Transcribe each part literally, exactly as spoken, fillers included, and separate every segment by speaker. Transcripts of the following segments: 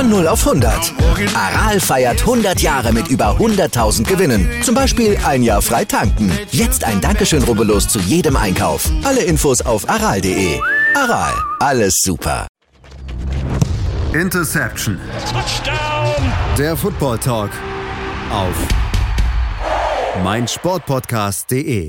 Speaker 1: Von null auf hundert. Aral feiert hundert Jahre mit über hunderttausend Gewinnen. Zum Beispiel ein Jahr frei tanken. Jetzt ein Dankeschön, rubbellos zu jedem Einkauf. Alle Infos auf aral punkt de. Aral, alles super.
Speaker 2: Interception. Touchdown. Der Football Talk auf meinsportpodcast punkt de.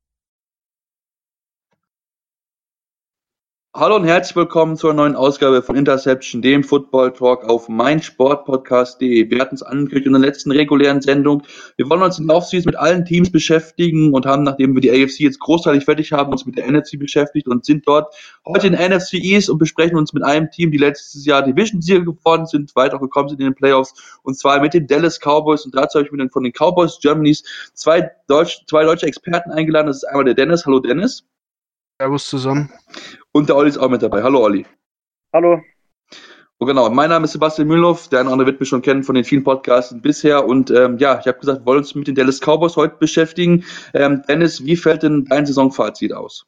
Speaker 3: Hallo und herzlich willkommen zur neuen Ausgabe von Interception, dem Football Talk auf meinsportpodcast punkt de. Wir hatten es angekündigt in der letzten regulären Sendung. Wir wollen uns in der Offseason mit allen Teams beschäftigen und haben, nachdem wir die A F C jetzt großteilig fertig haben, uns mit der N F C beschäftigt und sind dort heute in der N F C East und besprechen uns mit einem Team, die letztes Jahr Division-Sieger geworden sind, weiter gekommen sind in den Playoffs, und zwar mit den Dallas Cowboys. Und dazu habe ich mir von den Cowboys Germanys zwei, Deutsch, zwei deutsche Experten eingeladen. Das ist einmal der Dennis. Hallo Dennis.
Speaker 4: Servus zusammen.
Speaker 3: Und der Olli ist auch mit dabei. Hallo Olli.
Speaker 5: Hallo.
Speaker 3: Oh, genau, mein Name ist Sebastian Mühlhoff, der eine oder andere wird mich schon kennen von den vielen Podcasts bisher. Und ähm, ja, ich habe gesagt, wir wollen uns mit den Dallas Cowboys heute beschäftigen. Ähm, Dennis, wie fällt denn dein Saisonfazit aus?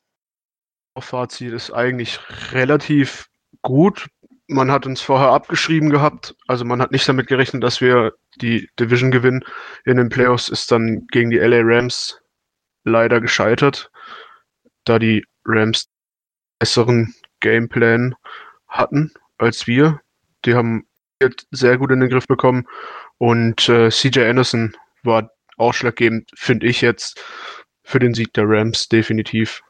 Speaker 4: Fazit ist eigentlich relativ gut. Man hat uns vorher abgeschrieben gehabt, also man hat nicht damit gerechnet, dass wir die Division gewinnen. In den Playoffs ist dann gegen die L A Rams leider gescheitert, da die Rams besseren Gameplan hatten als wir. Die haben sehr gut in den Griff bekommen und äh, C J Anderson war ausschlaggebend, finde ich jetzt, für den Sieg der Rams definitiv.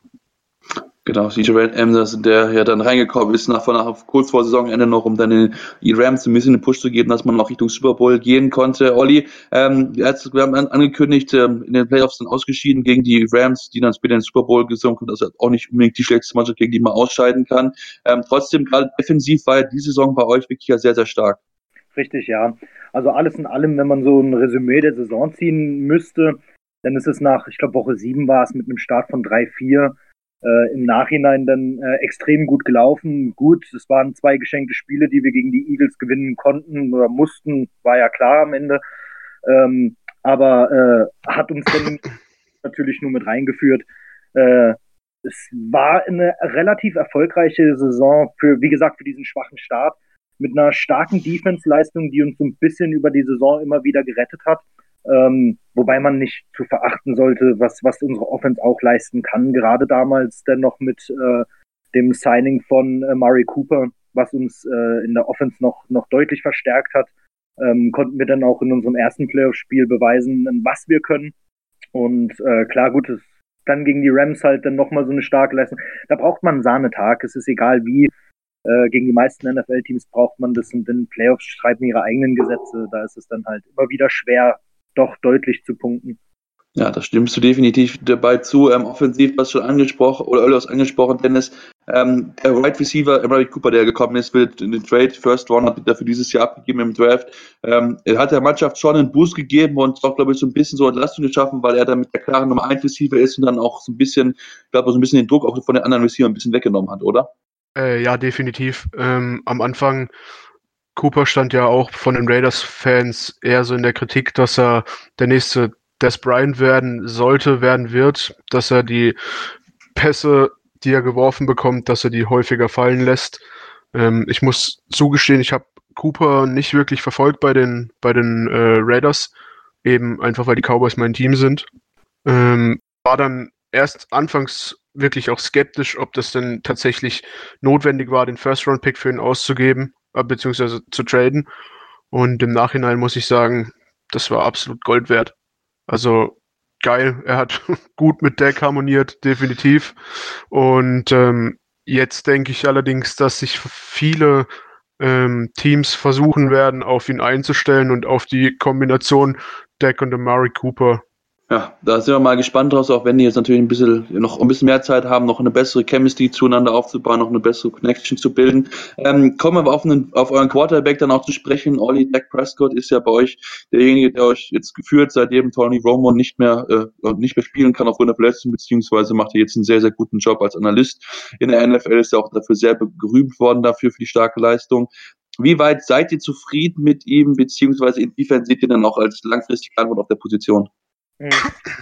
Speaker 3: Genau, C J Anderson, der ja dann reingekommen ist, nach, nach kurz vor Saisonende noch, um dann den, die Rams ein bisschen einen Push zu geben, dass man auch Richtung Super Bowl gehen konnte. Olli, ähm, wir haben angekündigt, ähm, in den Playoffs dann ausgeschieden gegen die Rams, die dann später in den Super Bowl gesungen sind, also auch nicht unbedingt die schlechteste Mannschaft, gegen die man ausscheiden kann. Ähm, trotzdem, gerade defensiv war die Saison bei euch wirklich ja sehr, sehr stark.
Speaker 5: Richtig, ja. Also alles in allem, wenn man so ein Resümee der Saison ziehen müsste, dann ist es nach, ich glaube Woche sieben war es mit einem Start von drei vier, Äh, im Nachhinein dann äh, extrem gut gelaufen. Gut, es waren zwei geschenkte Spiele, die wir gegen die Eagles gewinnen konnten oder mussten, war ja klar am Ende. Ähm, aber äh, hat uns dann natürlich nur mit reingeführt. Äh, es war eine relativ erfolgreiche Saison für, wie gesagt, für diesen schwachen Start mit einer starken Defense-Leistung, die uns so ein bisschen über die Saison immer wieder gerettet hat. Ähm, wobei man nicht zu verachten sollte, was, was unsere Offense auch leisten kann. Gerade damals dann noch mit äh, dem Signing von äh, Murray Cooper, was uns äh, in der Offense noch, noch deutlich verstärkt hat, ähm, konnten wir dann auch in unserem ersten Playoff-Spiel beweisen, was wir können. Und äh, klar, gut, es, dann gegen die Rams halt dann nochmal so eine starke Leistung. Da braucht man einen Sahnetag. Es ist egal wie. Äh, gegen die meisten N F L-Teams braucht man das, und in Playoffs schreiben ihre eigenen Gesetze. Da ist es dann halt immer wieder schwer, doch deutlich zu punkten.
Speaker 3: Ja, da stimmst du definitiv dabei zu. Ähm, offensiv, was schon angesprochen, oder Öl angesprochen, Dennis, ähm, der Wide Receiver, Murray Cooper, der gekommen ist, wird in den Trade, First Round, hat er für dieses Jahr abgegeben im Draft. Ähm, er hat der Mannschaft schon einen Boost gegeben und auch, glaube ich, so ein bisschen so Entlastung geschaffen, weil er dann mit der klaren Nummer eins Receiver ist und dann auch so ein bisschen, ich glaube, so ein bisschen den Druck auch von den anderen Receiver ein bisschen weggenommen hat, oder?
Speaker 4: Äh, ja, definitiv. Ähm, am Anfang Cooper stand ja auch von den Raiders-Fans eher so in der Kritik, dass er der nächste Des Bryant werden sollte, werden wird, dass er die Pässe, die er geworfen bekommt, dass er die häufiger fallen lässt. Ähm, ich muss zugestehen, ich habe Cooper nicht wirklich verfolgt bei den, bei den äh, Raiders, eben einfach weil die Cowboys mein Team sind. Ähm, war dann erst anfangs wirklich auch skeptisch, ob das denn tatsächlich notwendig war, den First-Round-Pick für ihn auszugeben, beziehungsweise zu traden. Und im Nachhinein muss ich sagen, das war absolut Gold wert. Also geil, er hat gut mit Dak harmoniert, definitiv. Und ähm, jetzt denke ich allerdings, dass sich viele ähm, Teams versuchen werden, auf ihn einzustellen und auf die Kombination Dak und Amari Cooper.
Speaker 3: Ja, da sind wir mal gespannt draus, auch wenn die jetzt natürlich ein bisschen noch ein bisschen mehr Zeit haben, noch eine bessere Chemistry zueinander aufzubauen, noch eine bessere Connection zu bilden. Ähm, kommen wir auf, einen, auf euren Quarterback dann auch zu sprechen. Ollie, Dak Prescott ist ja bei euch derjenige, der euch jetzt geführt, seitdem Tony Romo nicht mehr äh, nicht mehr spielen kann aufgrund der Verletzung, beziehungsweise macht er jetzt einen sehr, sehr guten Job als Analyst in der N F L, ist ja auch dafür sehr gerühmt worden, dafür für die starke Leistung. Wie weit seid ihr zufrieden mit ihm, beziehungsweise inwiefern seht ihr dann auch als langfristige Antwort auf der Position?
Speaker 5: Hm.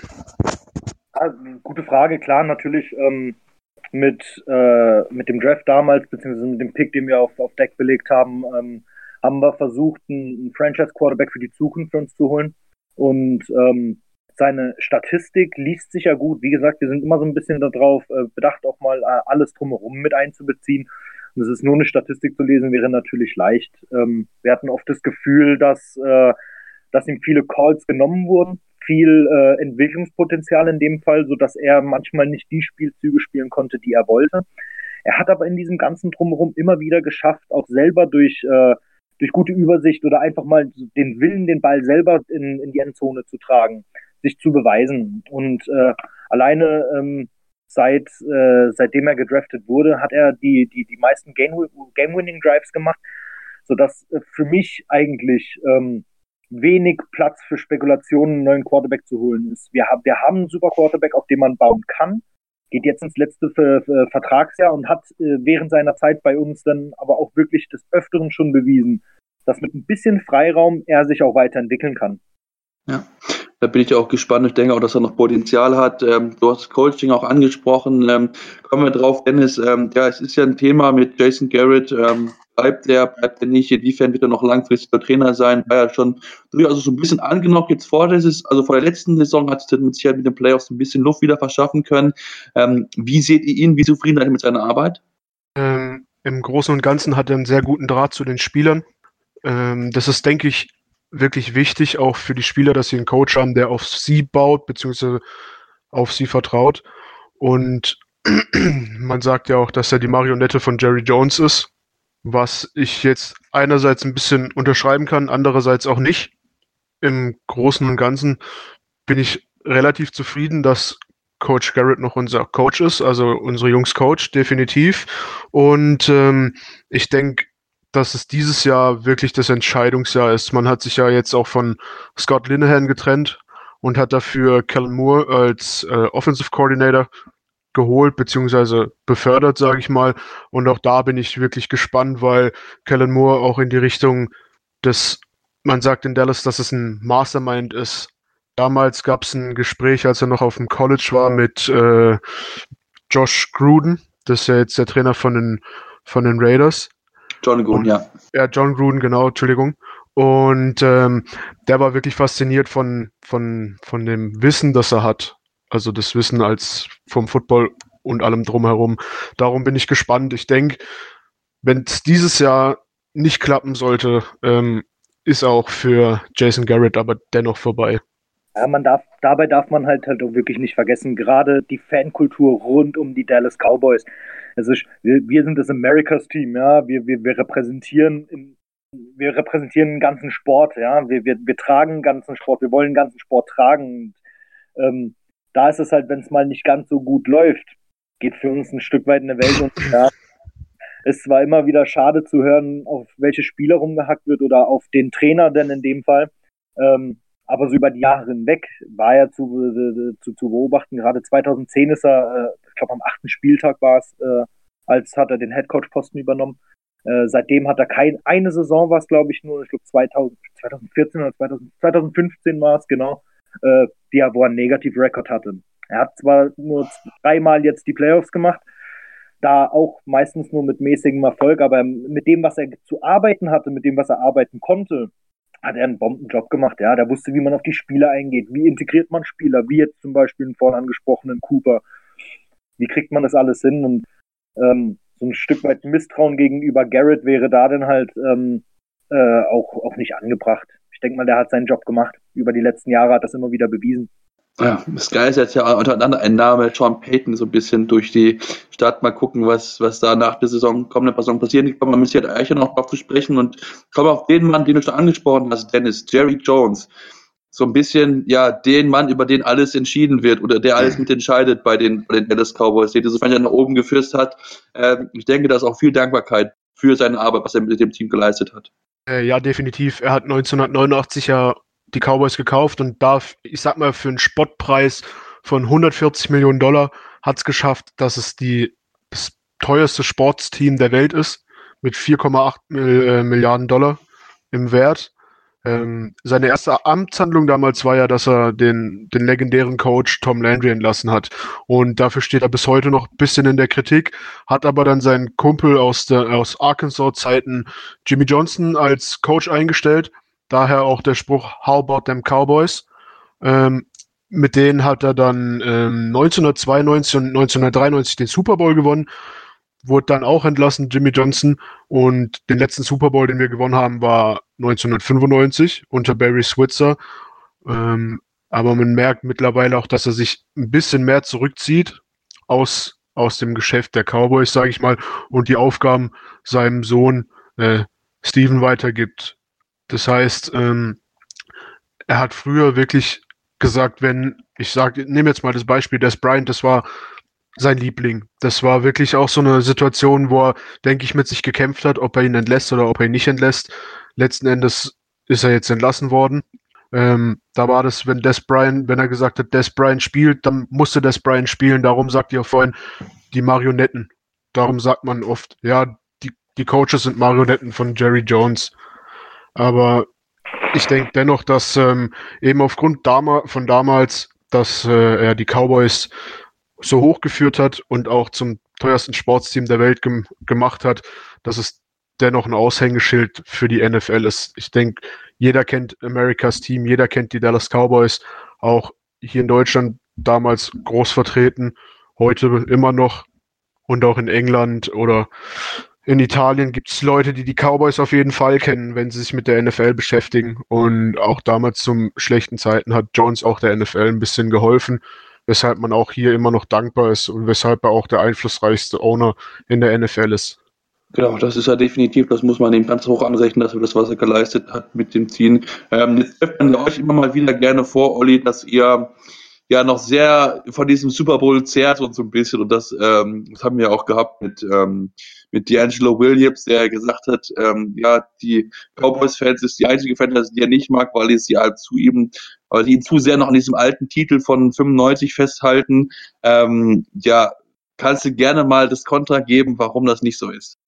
Speaker 5: Ja, gute Frage, klar, natürlich ähm, mit, äh, mit dem Draft damals, beziehungsweise mit dem Pick, den wir auf, auf Deck belegt haben, ähm, haben wir versucht, einen, einen Franchise-Quarterback für die Zukunft für uns zu holen. Und ähm, seine Statistik liest sich ja gut. Wie gesagt, wir sind immer so ein bisschen darauf äh, bedacht, auch mal äh, alles drumherum mit einzubeziehen. Und es ist nur eine Statistik zu lesen, wäre natürlich leicht. Ähm, wir hatten oft das Gefühl, dass, äh, dass ihm viele Calls genommen wurden, viel äh, Entwicklungspotenzial in dem Fall, sodass er manchmal nicht die Spielzüge spielen konnte, die er wollte. Er hat aber in diesem ganzen Drumherum immer wieder geschafft, auch selber durch, äh, durch gute Übersicht oder einfach mal den Willen, den Ball selber in, in die Endzone zu tragen, sich zu beweisen. Und äh, alleine ähm, seit äh, seitdem er gedraftet wurde, hat er die, die, die meisten Game-Winning-Drives gemacht, sodass äh, für mich eigentlich ähm, wenig Platz für Spekulationen, einen neuen Quarterback zu holen ist. Wir haben, wir haben einen super Quarterback, auf den man bauen kann, geht jetzt ins letzte Ver- Ver- Vertragsjahr und hat äh, während seiner Zeit bei uns dann aber auch wirklich des Öfteren schon bewiesen, dass mit ein bisschen Freiraum er sich auch weiterentwickeln kann.
Speaker 3: Ja, da bin ich auch gespannt. Ich denke auch, dass er noch Potenzial hat. Ähm, du hast Coaching auch angesprochen. Ähm, kommen wir drauf, Dennis. Ähm, ja, es ist ja ein Thema mit Jason Garrett. Ähm, bleibt der, bleibt der nicht? Inwiefern wird er noch langfristiger Trainer sein? War ja schon durchaus so ein bisschen angenockt jetzt vor der Saison, also vor der letzten Saison hat es mit Sicherheit mit den Playoffs ein bisschen Luft wieder verschaffen können. Ähm, wie seht ihr ihn? Wie zufrieden seid ihr mit seiner Arbeit?
Speaker 4: Ähm, Im Großen und Ganzen hat er einen sehr guten Draht zu den Spielern. Ähm, das ist, denke ich, wirklich wichtig, auch für die Spieler, dass sie einen Coach haben, der auf sie baut, beziehungsweise auf sie vertraut. Und man sagt ja auch, dass er die Marionette von Jerry Jones ist, was ich jetzt einerseits ein bisschen unterschreiben kann, andererseits auch nicht. Im Großen und Ganzen bin ich relativ zufrieden, dass Coach Garrett noch unser Coach ist, also unsere Jungs Coach, definitiv. Und ähm, ich denke, dass es dieses Jahr wirklich das Entscheidungsjahr ist. Man hat sich ja jetzt auch von Scott Linehan getrennt und hat dafür Kellen Moore als äh, Offensive Coordinator geholt, beziehungsweise befördert, sage ich mal. Und auch da bin ich wirklich gespannt, weil Kellen Moore auch in die Richtung des, man sagt in Dallas, dass es ein Mastermind ist. Damals gab es ein Gespräch, als er noch auf dem College war, mit äh, Josh Gruden. Das ist ja jetzt der Trainer von den, von den Raiders.
Speaker 3: John Gruden, ja.
Speaker 4: Ja, John Gruden, genau, Entschuldigung. Und ähm, der war wirklich fasziniert von, von, von dem Wissen, das er hat. Also das Wissen als vom Football und allem drumherum. Darum bin ich gespannt. Ich denke, wenn es dieses Jahr nicht klappen sollte, ähm, ist auch für Jason Garrett aber dennoch vorbei.
Speaker 5: Ja, man darf, dabei darf man halt halt auch wirklich nicht vergessen, gerade die Fankultur rund um die Dallas Cowboys. Also wir, wir sind das America's Team, ja, wir, wir, wir repräsentieren in, wir repräsentieren den ganzen Sport, ja, wir, wir, wir tragen den ganzen Sport, wir wollen den ganzen Sport tragen. Und, ähm, da ist es halt, wenn es mal nicht ganz so gut läuft, geht für uns ein Stück weit in der Welt und ja, es war immer wieder schade zu hören, auf welche Spieler rumgehackt wird oder auf den Trainer denn in dem Fall. Ähm, aber so über die Jahre hinweg war er zu, äh, zu, zu beobachten. Gerade zweitausendzehn ist er, äh, ich glaube am achten Spieltag war es, äh, als hat er den Headcoach-Posten übernommen. Äh, seitdem hat er keine, eine Saison war es, glaube ich, nur, ich glaube zweitausendvierzehn oder zweitausend, zweitausendfünfzehn war es, genau, äh, die, wo er einen Negativ-Record hatte. Er hat zwar nur dreimal jetzt die Playoffs gemacht, da auch meistens nur mit mäßigem Erfolg, aber mit dem, was er zu arbeiten hatte, mit dem, was er arbeiten konnte, hat er einen Bombenjob gemacht. Ja, der wusste, wie man auf die Spieler eingeht, wie integriert man Spieler, wie jetzt zum Beispiel den vorhin angesprochenen Cooper. Wie kriegt man das alles hin? Und ähm, so ein Stück weit Misstrauen gegenüber Garrett wäre da dann halt ähm, äh, auch, auch nicht angebracht. Ich denke mal, der hat seinen Job gemacht. Über die letzten Jahre hat das immer wieder bewiesen.
Speaker 3: Ja, das Geile ist jetzt ja untereinander ein Name, Sean Payton, so ein bisschen durch die Stadt. Mal gucken, was, was da nach der Saison, kommende Saison passiert. Ich komme mal mit Sicherheit eigentlich noch drauf zu sprechen und komme auf den Mann, den du schon angesprochen hast, Dennis, Jerry Jones. So ein bisschen, ja, den Mann, über den alles entschieden wird oder der alles mitentscheidet bei den, bei den Dallas Cowboys, den er so nach oben geführt hat. Ähm, ich denke, da ist auch viel Dankbarkeit für seine Arbeit, was er mit dem Team geleistet hat.
Speaker 4: Äh, ja, definitiv. Er hat neunzehnhundertneunundachtzig ja die Cowboys gekauft und darf, ich sag mal, für einen Spottpreis von hundertvierzig Millionen Dollar hat es geschafft, dass es die, das teuerste Sportsteam der Welt ist, mit vier Komma acht Milliarden Dollar im Wert. Ähm, seine erste Amtshandlung damals war ja, dass er den, den legendären Coach Tom Landry entlassen hat. Und dafür steht er bis heute noch ein bisschen in der Kritik, hat aber dann seinen Kumpel aus, der, aus Arkansas-Zeiten Jimmy Johnson als Coach eingestellt. Daher auch der Spruch How about them Cowboys? Ähm, mit denen hat er dann ähm, neunzehnhundertzweiundneunzig und neunzehnhundertdreiundneunzig den Super Bowl gewonnen. Wurde dann auch entlassen, Jimmy Johnson. Und den letzten Super Bowl, den wir gewonnen haben, war neunzehnhundertfünfundneunzig unter Barry Switzer. Ähm, aber man merkt mittlerweile auch, dass er sich ein bisschen mehr zurückzieht aus, aus dem Geschäft der Cowboys, sage ich mal, und die Aufgaben seinem Sohn äh, Steven weitergibt. Das heißt, ähm, er hat früher wirklich gesagt, wenn, ich sage, nehme jetzt mal das Beispiel Des Bryant, das war sein Liebling. Das war wirklich auch so eine Situation, wo er, denke ich, mit sich gekämpft hat, ob er ihn entlässt oder ob er ihn nicht entlässt. Letzten Endes ist er jetzt entlassen worden. Ähm, da war das, wenn Des Bryant, wenn er gesagt hat, Des Bryant spielt, dann musste Des Bryant spielen. Darum sagt ihr vorhin, die Marionetten. Darum sagt man oft, ja, die, die Coaches sind Marionetten von Jerry Jones. Aber ich denke dennoch, dass ähm, eben aufgrund dama- von damals, dass äh, er die Cowboys so hochgeführt hat und auch zum teuersten Sportsteam der Welt gem- gemacht hat, dass es dennoch ein Aushängeschild für die N F L ist. Ich denke, jeder kennt Americas Team, jeder kennt die Dallas Cowboys, auch hier in Deutschland damals groß vertreten, heute immer noch und auch in England oder in Italien gibt es Leute, die die Cowboys auf jeden Fall kennen, wenn sie sich mit der N F L beschäftigen. Und auch damals zum schlechten Zeiten hat Jones auch der N F L ein bisschen geholfen, weshalb man auch hier immer noch dankbar ist und weshalb er auch der einflussreichste Owner in der N F L ist.
Speaker 3: Genau, das ist ja definitiv, das muss man ihm ganz hoch anrechnen, dass er das, was er geleistet hat mit dem Ziehen. Ähm, jetzt trifft man euch immer mal wieder gerne vor, Olli, dass ihr ja noch sehr von diesem Super Bowl zehrt und so ein bisschen. Und das, ähm, das haben wir auch gehabt mit, ähm, mit D'Angelo Williams, der gesagt hat, ähm, ja, die Cowboys-Fans ist die einzige Fantasy, die er nicht mag, weil sie halt zu ihm, weil die ihn zu sehr noch an diesem alten Titel von fünfundneunzig festhalten. Ähm, ja, kannst du gerne mal das Kontra geben, warum das nicht so ist?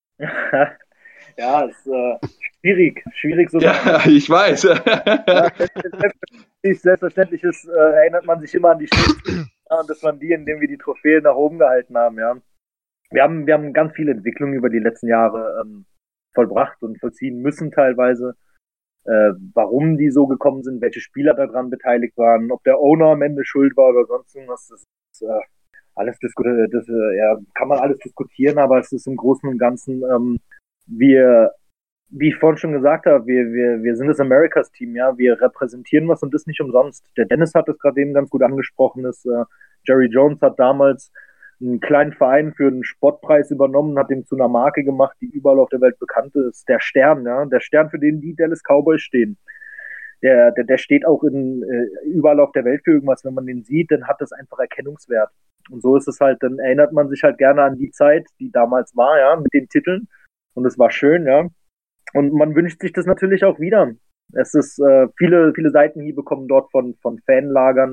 Speaker 5: Ja, ist äh, schwierig, schwierig so.
Speaker 3: Ja, ich weiß.
Speaker 5: Ja, selbstverständlich ist, äh, erinnert man sich immer an die Spiele, ja, und das waren die, in denen wir die Trophäen nach oben gehalten haben, ja. Wir haben, wir haben ganz viele Entwicklungen über die letzten Jahre ähm, vollbracht und vollziehen müssen teilweise. Äh, warum die so gekommen sind, welche Spieler daran beteiligt waren, ob der Owner am Ende schuld war oder sonst irgendwas, das ist äh, alles diskutiert, das, äh, ja, kann man alles diskutieren, aber es ist im Großen und Ganzen, ähm, wir, wie ich vorhin schon gesagt habe, wir, wir, wir sind das Americas Team, ja, wir repräsentieren was und das nicht umsonst. Der Dennis hat es gerade eben ganz gut angesprochen, ist, äh, Jerry Jones hat damals einen kleinen Verein für einen Spottpreis übernommen, hat den zu einer Marke gemacht, die überall auf der Welt bekannt ist. Der Stern, ja, der Stern, für den die Dallas Cowboys stehen. Der, der, der steht auch in, äh, überall auf der Welt für irgendwas. Wenn man den sieht, dann hat das einfach Erkennungswert. Und so ist es halt, dann erinnert man sich halt gerne an die Zeit, die damals war, ja, mit den Titeln. Und es war schön, ja. Und man wünscht sich das natürlich auch wieder. Es ist, äh, viele, viele Seitenhiebe kommen dort von, von Fanlagern,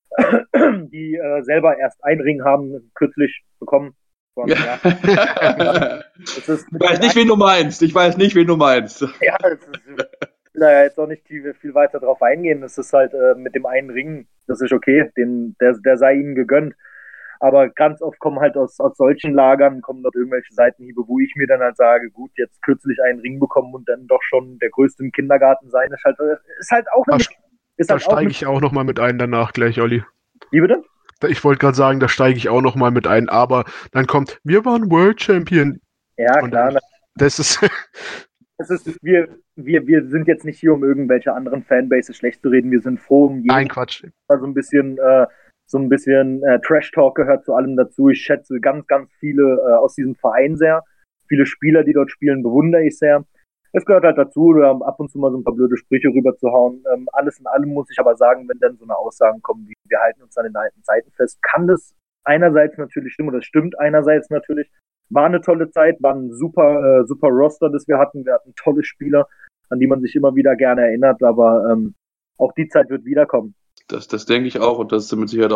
Speaker 5: die äh, selber erst einen Ring haben, kürzlich bekommen. Von, ja. Ja.
Speaker 3: Ich weiß nicht, wen du meinst. Ich weiß nicht, wen du meinst.
Speaker 5: Ja, es ist, ich will da jetzt auch nicht viel, viel weiter drauf eingehen. Es ist halt äh, mit dem einen Ring, das ist okay, den, der, der sei ihnen gegönnt. Aber ganz oft kommen halt aus, aus solchen Lagern, kommen dort irgendwelche Seitenhiebe, wo ich mir dann halt sage, gut, jetzt kürzlich einen Ring bekommen und dann doch schon der Größte im Kindergarten sein, ist halt, ist halt auch eine... Ist
Speaker 4: da
Speaker 5: halt
Speaker 4: steige ich auch nochmal mit ein danach gleich, Olli.
Speaker 5: Wie bitte?
Speaker 4: Ich wollte gerade sagen, da steige ich auch nochmal mit ein, aber dann kommt, wir waren World Champion.
Speaker 5: Ja,
Speaker 4: und
Speaker 5: klar.
Speaker 4: Dann, das ist...
Speaker 5: das ist wir, wir, wir sind jetzt nicht hier, um irgendwelche anderen Fanbases schlecht zu reden. Wir sind froh, um jeden...
Speaker 4: Ein Quatsch.
Speaker 5: So ein bisschen... Äh, So ein bisschen äh, Trash-Talk gehört zu allem dazu. Ich schätze ganz, ganz viele äh, aus diesem Verein sehr. Viele Spieler, die dort spielen, bewundere ich sehr. Es gehört halt dazu, ab und zu mal so ein paar blöde Sprüche rüberzuhauen. Ähm, alles in allem muss ich aber sagen, wenn dann so eine Aussagen kommen, wie wir halten uns an den alten Zeiten fest, kann das einerseits natürlich stimmen, oder das stimmt einerseits natürlich. War eine tolle Zeit, war ein super, äh, super Roster, das wir hatten. Wir hatten tolle Spieler, an die man sich immer wieder gerne erinnert, aber ähm, auch die Zeit wird wiederkommen.
Speaker 3: Das, das denke ich auch und das ist mit Sicherheit auch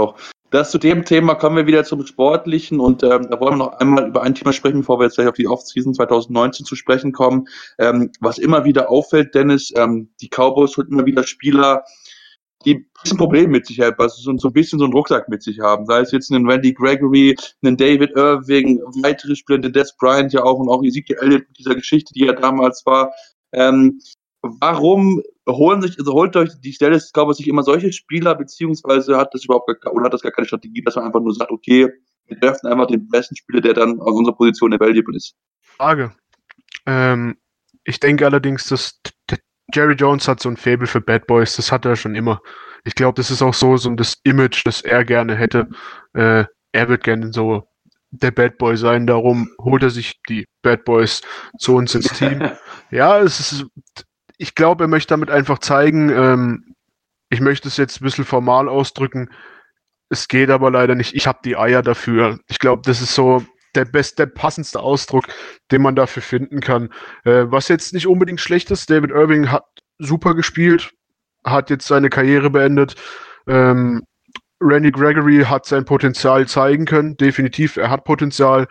Speaker 3: Das zu dem Thema kommen wir wieder zum Sportlichen und ähm, da wollen wir noch einmal über ein Thema sprechen, bevor wir jetzt gleich auf die Offseason zwanzig neunzehn zu sprechen kommen. Ähm, was immer wieder auffällt, Dennis, ähm, die Cowboys holen immer wieder Spieler, die ein bisschen Probleme mit sich haben, also so, so ein bisschen so einen Rucksack mit sich haben. Sei es jetzt einen Randy Gregory, einen David Irving, weitere Spieler, den Des Bryant ja auch und auch Ezekiel Elliott mit dieser Geschichte, die ja damals war. Ähm, warum holen sich, also holt euch die Dallas Cowboys sich immer solche Spieler, beziehungsweise hat das überhaupt gar, oder hat das gar keine Strategie, dass man einfach nur sagt, okay, wir draften einfach den besten Spieler, der dann aus unserer Position available ist?
Speaker 4: Frage. Ähm, ich denke allerdings, dass Jerry Jones hat so ein Faible für Bad Boys, das hat er schon immer. Ich glaube, das ist auch so, so das Image, das er gerne hätte. Äh, er wird gerne so der Bad Boy sein, darum holt er sich die Bad Boys zu uns ins Team. Ja, es ist, ich glaube, er möchte damit einfach zeigen, ähm, ich möchte es jetzt ein bisschen formal ausdrücken, es geht aber leider nicht, ich habe die Eier dafür. Ich glaube, das ist so der best, der passendste Ausdruck, den man dafür finden kann. Äh, was jetzt nicht unbedingt schlecht ist, David Irving hat super gespielt, hat jetzt seine Karriere beendet. Ähm, Randy Gregory hat sein Potenzial zeigen können, definitiv, er hat Potenzial,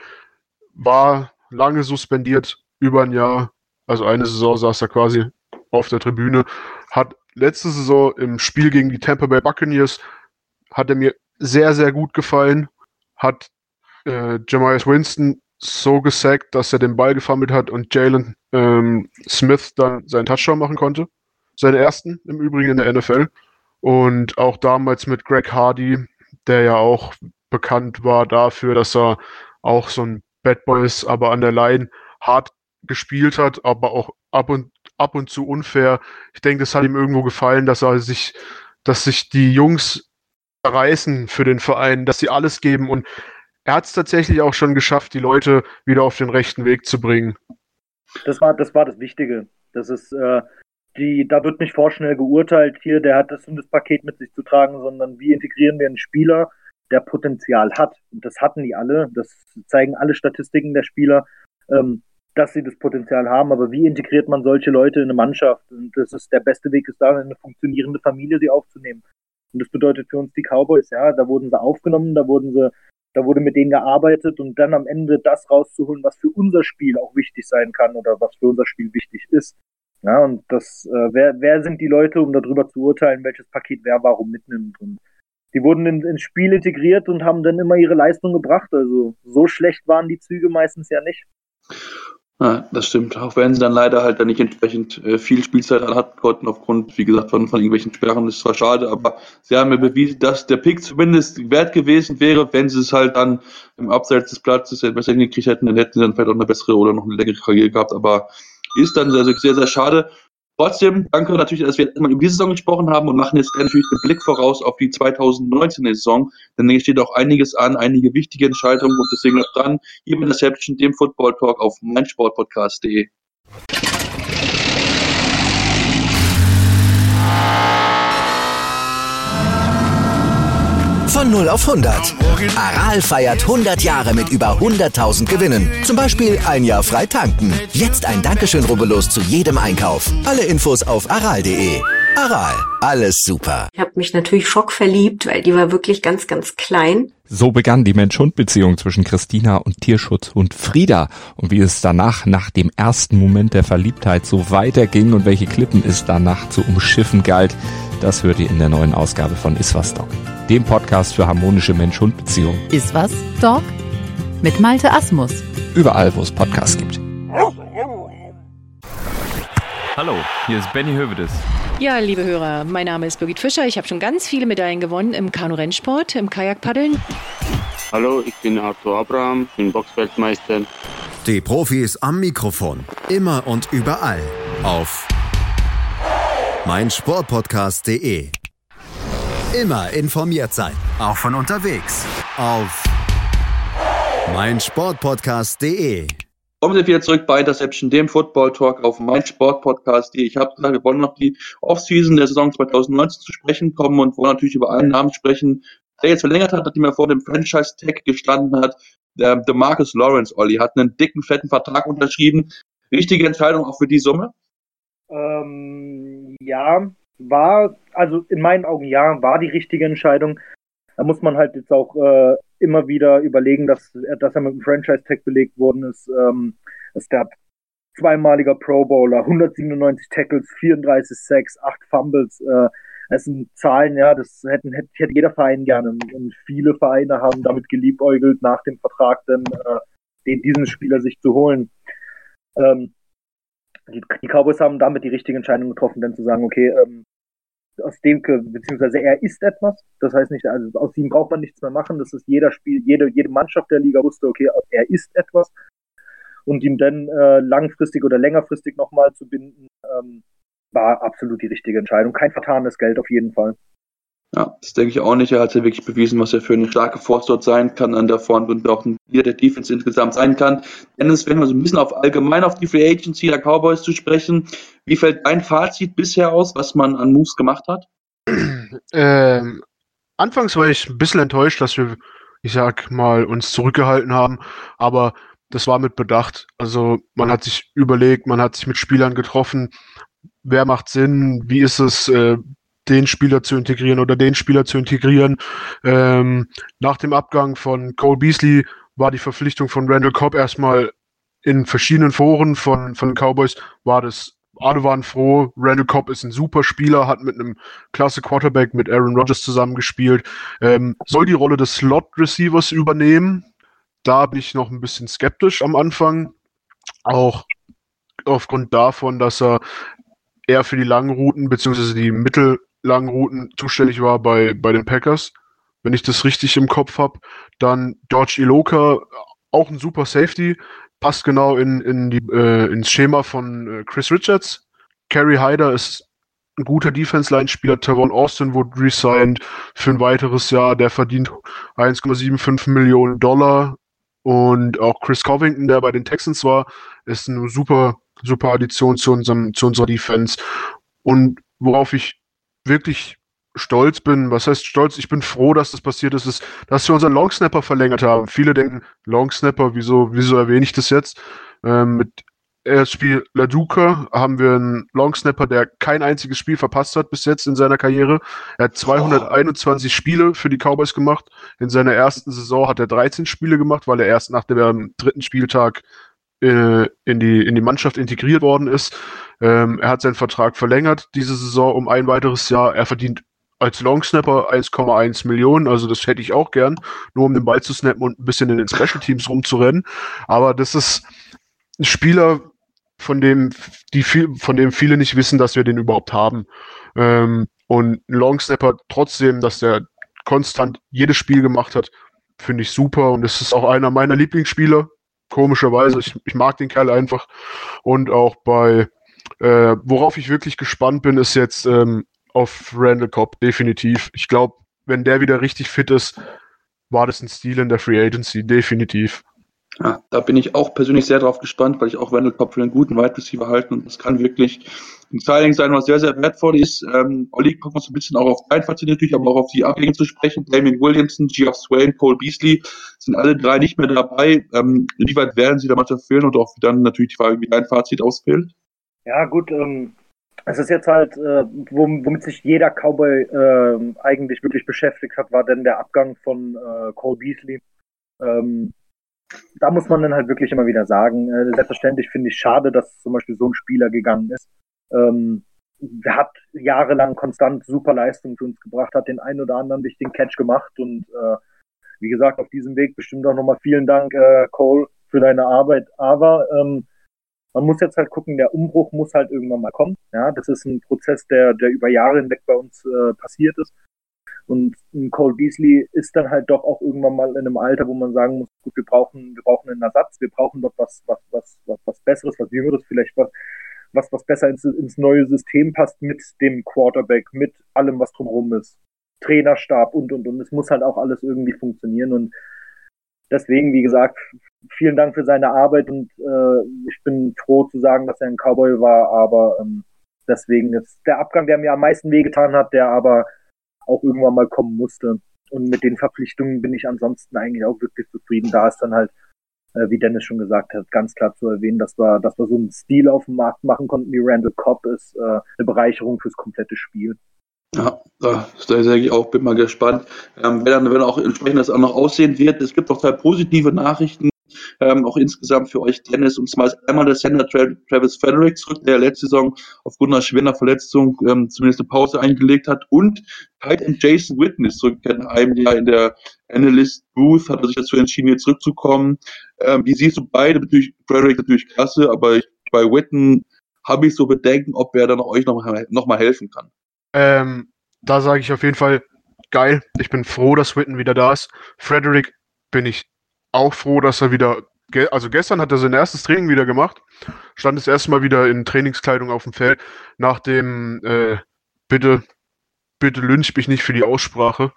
Speaker 4: war lange suspendiert, über ein Jahr, also eine Saison saß er quasi auf der Tribüne, hat letzte Saison im Spiel gegen die Tampa Bay Buccaneers, hat er mir sehr, sehr gut gefallen, hat äh, Jameis Winston so gesackt, dass er den Ball gefummelt hat und Jalen ähm, Smith dann seinen Touchdown machen konnte, seinen ersten im Übrigen in der N F L. Und auch damals mit Greg Hardy, der ja auch bekannt war dafür, dass er auch so ein Bad Boy ist, aber an der Line hart gespielt hat, aber auch ab und, ab und zu unfair. Ich denke, das hat ihm irgendwo gefallen, dass er sich, dass sich die Jungs reißen für den Verein, dass sie alles geben. Und er hat es tatsächlich auch schon geschafft, die Leute wieder auf den rechten Weg zu bringen.
Speaker 5: Das war, das war das Wichtige. Das ist, äh, Die, da wird nicht vorschnell geurteilt, hier, der hat das und das Paket mit sich zu tragen, sondern wie integrieren wir einen Spieler, der Potenzial hat. Und das hatten die alle, das zeigen alle Statistiken der Spieler, ähm, dass sie das Potenzial haben, aber wie integriert man solche Leute in eine Mannschaft? Und das ist der beste Weg, ist da eine funktionierende Familie sie aufzunehmen. Und das bedeutet für uns die Cowboys, ja, da wurden sie aufgenommen, da wurden sie, da wurde mit denen gearbeitet und dann am Ende das rauszuholen, was für unser Spiel auch wichtig sein kann oder was für unser Spiel wichtig ist. Ja, und das, äh, wer, wer sind die Leute, um darüber zu urteilen, welches Paket wer warum mitnimmt? Und die wurden in, ins Spiel integriert und haben dann immer ihre Leistung gebracht. Also so schlecht waren die Züge meistens ja nicht.
Speaker 3: Ja, das stimmt. Auch wenn sie dann leider halt dann nicht entsprechend äh, viel Spielzeit hatten konnten, aufgrund, wie gesagt, von, von irgendwelchen Sperren. Das ist zwar schade, aber sie haben mir bewiesen, dass der Pick zumindest wert gewesen wäre, wenn sie es halt dann im Abseits des Platzes besser hingekriegt hätten, dann hätten sie dann vielleicht auch eine bessere oder noch eine längere Karriere gehabt, aber ist dann sehr, sehr, sehr schade. Trotzdem, danke natürlich, dass wir jetzt mal über diese Saison gesprochen haben und machen jetzt natürlich den Blick voraus auf die zwanzig neunzehn Saison, denn hier steht auch einiges an, einige wichtige Entscheidungen und deswegen bleibt dran, hier mit Interception, dem Football Talk auf meinsportpodcast punkt de.
Speaker 1: Von null auf hundert. Aral feiert hundert Jahre mit über hunderttausend Gewinnen. Zum Beispiel ein Jahr frei tanken. Jetzt ein Dankeschön, rubbellos zu jedem Einkauf. Alle Infos auf aral punkt de. Aral, alles super.
Speaker 6: Ich habe mich natürlich schockverliebt, weil die war wirklich ganz, ganz klein.
Speaker 7: So begann die Mensch-Hund-Beziehung zwischen Christina und Tierschutzhund Frieda. Und wie es danach, nach dem ersten Moment der Verliebtheit, so weiterging und welche Klippen es danach zu umschiffen galt, das hört ihr in der neuen Ausgabe von Iswas Dog, dem Podcast für harmonische Mensch-Hund-Beziehungen.
Speaker 8: Iswas Dog mit Malte Asmus.
Speaker 7: Überall, wo es Podcasts gibt.
Speaker 9: Hallo, hier ist Benny Hövedes.
Speaker 10: Ja, liebe Hörer, mein Name ist Birgit Fischer. Ich habe schon ganz viele Medaillen gewonnen im Kanu-Rennsport, im Kajakpaddeln.
Speaker 11: Hallo, ich bin Arthur Abraham, bin Boxfeldmeister.
Speaker 2: Die Profis am Mikrofon, immer und überall auf meinsportpodcast punkt de. Immer informiert sein, auch von unterwegs auf meinsportpodcast punkt de.
Speaker 3: Kommen wir wieder zurück bei Interception, dem Football Talk auf meinsportpodcast punkt de. Ich habe gesagt, wir wollen noch die Offseason der Saison zwanzig neunzehn zu sprechen kommen und wollen natürlich über einen Namen sprechen, der jetzt verlängert hat, nachdem er vor dem Franchise-Tag gestanden hat. Der DeMarcus Lawrence, Olli, hat einen dicken, fetten Vertrag unterschrieben. Richtige Entscheidung auch für die Summe?
Speaker 5: Ähm, ja, war, also in meinen Augen ja, war die richtige Entscheidung. Da muss man halt jetzt auch äh, immer wieder überlegen, dass, dass er mit dem Franchise-Tag belegt worden ist. Ähm, ist der zweimaliger Pro Bowler, hundertsiebenundneunzig Tackles, vierunddreißig Sacks, acht Fumbles. Äh, das sind Zahlen, ja, das hätten, hätte, hätte jeder Verein gerne. Und viele Vereine haben damit geliebäugelt, nach dem Vertrag dann äh, den, diesen Spieler sich zu holen. Ähm, die, die Cowboys haben damit die richtige Entscheidung getroffen, dann zu sagen, okay, ähm, aus dem, beziehungsweise er ist etwas, das heißt nicht, also aus ihm braucht man nichts mehr machen, das ist jeder Spiel, jede, jede Mannschaft der Liga wusste, okay, er ist etwas, und ihn dann äh, langfristig oder längerfristig nochmal zu binden, ähm, war absolut die richtige Entscheidung. Kein vertanes Geld auf jeden Fall.
Speaker 3: Ja, das denke ich auch nicht. Er hat ja wirklich bewiesen, was er für eine starke Force dort sein kann an der Front und auch ein Leader der Defense insgesamt sein kann. Dennis, wenn wir so ein bisschen auf allgemein auf die Free Agency der Cowboys zu sprechen, wie fällt dein Fazit bisher aus, was man an Moves gemacht hat?
Speaker 4: Ähm, anfangs war ich ein bisschen enttäuscht, dass wir, ich sag mal, uns zurückgehalten haben, aber das war mit Bedacht. Also man hat sich überlegt, man hat sich mit Spielern getroffen, wer macht Sinn, wie ist es, äh, den Spieler zu integrieren oder den Spieler zu integrieren. Ähm, nach dem Abgang von Cole Beasley war die Verpflichtung von Randall Cobb erstmal in verschiedenen Foren von, von den Cowboys, war das, alle waren froh, Randall Cobb ist ein super Spieler, hat mit einem klasse Quarterback, mit Aaron Rodgers zusammengespielt, ähm, soll die Rolle des Slot-Receivers übernehmen. Da bin ich noch ein bisschen skeptisch am Anfang, auch aufgrund davon, dass er eher für die langen Routen beziehungsweise die mittellangen Routen zuständig war bei, bei den Packers, wenn ich das richtig im Kopf habe. Dann George Iloka, auch ein super Safety, passt genau in, in die, äh, ins Schema von äh, Chris Richards. Kerry Hyder ist ein guter Defense-Line-Spieler. Tavon Austin wurde resigned für ein weiteres Jahr. Der verdient eins Komma fünfundsiebzig Millionen Dollar. Und auch Chris Covington, der bei den Texans war, ist eine super, super Addition zu unserem, zu unserer Defense. Und worauf ich wirklich stolz bin, was heißt stolz? Ich bin froh, dass das passiert ist, ist, dass wir unseren Longsnapper verlängert haben. Viele denken, Longsnapper, wieso, wieso erwähne ich das jetzt? Ähm, mit das Spiel Laduca haben wir einen Longsnapper, der kein einziges Spiel verpasst hat bis jetzt in seiner Karriere. Er hat zweihunderteinundzwanzig Spiele für die Cowboys gemacht. In seiner ersten Saison hat er dreizehn Spiele gemacht, weil er erst nach dem dritten Spieltag äh, in die, in die Mannschaft integriert worden ist. Ähm, er hat seinen Vertrag verlängert diese Saison um ein weiteres Jahr. Er verdient als Longsnapper eins Komma eins Millionen, also das hätte ich auch gern, nur um den Ball zu snappen und ein bisschen in den Special Teams rumzurennen. Aber das ist ein Spieler, von dem die viel, von dem viele nicht wissen, dass wir den überhaupt haben. Ähm, und ein Longsnapper trotzdem, dass der konstant jedes Spiel gemacht hat, finde ich super. Und das ist auch einer meiner Lieblingsspieler, komischerweise. Ich, ich mag den Kerl einfach. Und auch bei, äh, worauf ich wirklich gespannt bin, ist jetzt ähm, auf Randall Cobb, definitiv. Ich glaube, wenn der wieder richtig fit ist, war das ein Stil in der Free Agency, definitiv.
Speaker 3: Ja, da bin ich auch persönlich sehr drauf gespannt, weil ich auch Randall Cobb für einen guten Wide Receiver halte und das kann wirklich ein Signing sein, was sehr, sehr wertvoll ist. Ähm, Olli, kommt noch so ein bisschen auch auf dein Fazit natürlich, aber auch auf die Abgänge zu sprechen. Damien Williamson, Geoff Swain, Cole Beasley sind alle drei nicht mehr dabei. Ähm, inwieweit werden sie da Mannschaft fehlen und auch dann natürlich die Frage, wie dein Fazit ausfällt?
Speaker 5: Ja, gut, ähm, es ist jetzt halt, äh, womit sich jeder Cowboy äh, eigentlich wirklich beschäftigt hat, war denn der Abgang von äh, Cole Beasley. Ähm, Da muss man dann halt wirklich immer wieder sagen, äh, selbstverständlich finde ich schade, dass zum Beispiel so ein Spieler gegangen ist. Ähm, der hat jahrelang konstant super Leistung für uns gebracht, hat den einen oder anderen wichtigen Catch gemacht und äh, wie gesagt, auf diesem Weg bestimmt auch nochmal vielen Dank, äh, Cole, für deine Arbeit. Aber ähm, man muss jetzt halt gucken, der Umbruch muss halt irgendwann mal kommen. Ja, das ist ein Prozess, der, der über Jahre hinweg bei uns äh, passiert ist. Und ein Cole Beasley ist dann halt doch auch irgendwann mal in einem Alter, wo man sagen muss, gut, wir brauchen, wir brauchen einen Ersatz, wir brauchen dort was, was, was, was, was Besseres, was Jüngeres, vielleicht was, was, was besser ins, ins neue System passt mit dem Quarterback, mit allem, was drumherum ist. Trainerstab und, und, und. Es muss halt auch alles irgendwie funktionieren und deswegen, wie gesagt, vielen Dank für seine Arbeit und äh, ich bin froh zu sagen, dass er ein Cowboy war, aber ähm, deswegen ist der Abgang, der mir am meisten wehgetan hat, der aber auch irgendwann mal kommen musste. Und mit den Verpflichtungen bin ich ansonsten eigentlich auch wirklich zufrieden. Da ist dann halt, äh, wie Dennis schon gesagt hat, ganz klar zu erwähnen, dass wir, dass wir so einen Stil auf dem Markt machen konnten, wie Randall Cobb, ist äh, eine Bereicherung fürs komplette Spiel.
Speaker 3: Ja, da sage ich auch, bin mal gespannt, ähm, wer dann wenn auch entsprechend das auch noch aussehen wird. Es gibt auch zwei positive Nachrichten, ähm, auch insgesamt für euch, Dennis. Und zwar ist einmal der Center Tra- Travis Frederick zurück, der letzte Saison aufgrund einer schweren Verletzung ähm, zumindest eine Pause eingelegt hat. Und Tight End Jason Witten ist zurück nach einem Jahr in der Analyst Booth, hat er sich dazu entschieden, hier zurückzukommen. Ähm, wie siehst du beide? Natürlich, Frederick natürlich klasse, aber ich, bei Witten habe ich so Bedenken, ob er dann euch noch mal, noch mal helfen kann.
Speaker 4: Ähm, da sage ich auf jeden Fall, geil. Ich bin froh, dass Witten wieder da ist. Frederick bin ich auch froh, dass er wieder, ge- also gestern hat er sein erstes Training wieder gemacht, stand das erste Mal wieder in Trainingskleidung auf dem Feld, nach dem, äh, bitte, bitte lynch mich nicht für die Aussprache,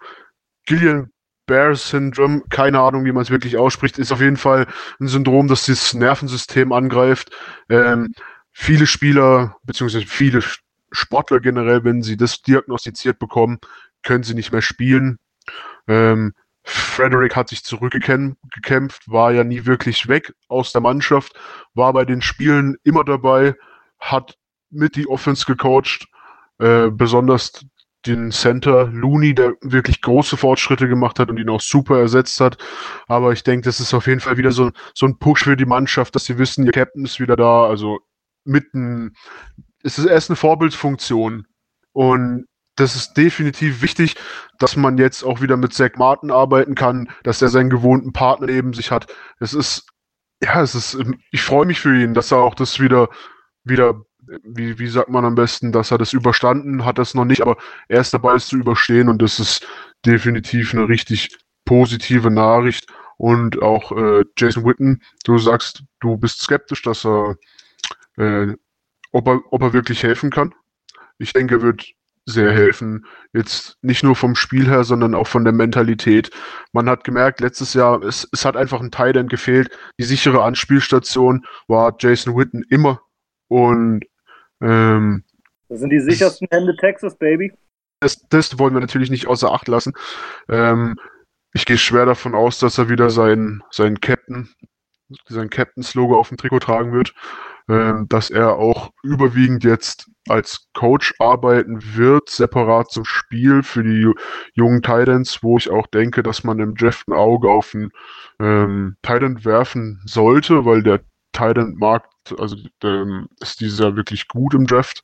Speaker 4: Guillain-Barré-Syndrom, keine Ahnung, wie man es wirklich ausspricht, ist auf jeden Fall ein Syndrom, das das Nervensystem angreift. Ähm, viele Spieler, beziehungsweise viele Sportler generell, wenn sie das diagnostiziert bekommen, können sie nicht mehr spielen. Ähm, Frederick hat sich zurückgekämpft, war ja nie wirklich weg aus der Mannschaft, war bei den Spielen immer dabei, hat mit die Offense gecoacht, äh, besonders den Center Looney, der wirklich große Fortschritte gemacht hat und ihn auch super ersetzt hat. Aber ich denke, das ist auf jeden Fall wieder so, so ein Push für die Mannschaft, dass sie wissen, ihr Captain ist wieder da, also mitten es ist erst eine Vorbildfunktion. Und das ist definitiv wichtig, dass man jetzt auch wieder mit Zach Martin arbeiten kann, dass er seinen gewohnten Partner neben sich hat. Es ist, ja, es ist, ich freue mich für ihn, dass er auch das wieder, wieder, wie, wie sagt man am besten, dass er das überstanden hat, das noch nicht, aber er ist dabei, es zu überstehen und das ist definitiv eine richtig positive Nachricht. Und auch äh, Jason Witten, du sagst, du bist skeptisch, dass er äh, Ob er, ob er wirklich helfen kann. Ich denke, er wird sehr helfen. Jetzt nicht nur vom Spiel her, sondern auch von der Mentalität. Man hat gemerkt, letztes Jahr, es, es hat einfach ein Tight End gefehlt. Die sichere Anspielstation war Jason Witten immer. Und ähm,
Speaker 5: das sind die sichersten Hände Texas, Baby.
Speaker 4: Das, das wollen wir natürlich nicht außer Acht lassen. Ähm, ich gehe schwer davon aus, dass er wieder sein, sein Captain, sein Captain's-Logo auf dem Trikot tragen wird. Ähm, dass er auch überwiegend jetzt als Coach arbeiten wird, separat zum Spiel für die jungen Titans, wo ich auch denke, dass man im Draft ein Auge auf einen ähm, Titan werfen sollte, weil der Titan-Markt, also ähm, ist dieses Jahr wirklich gut im Draft.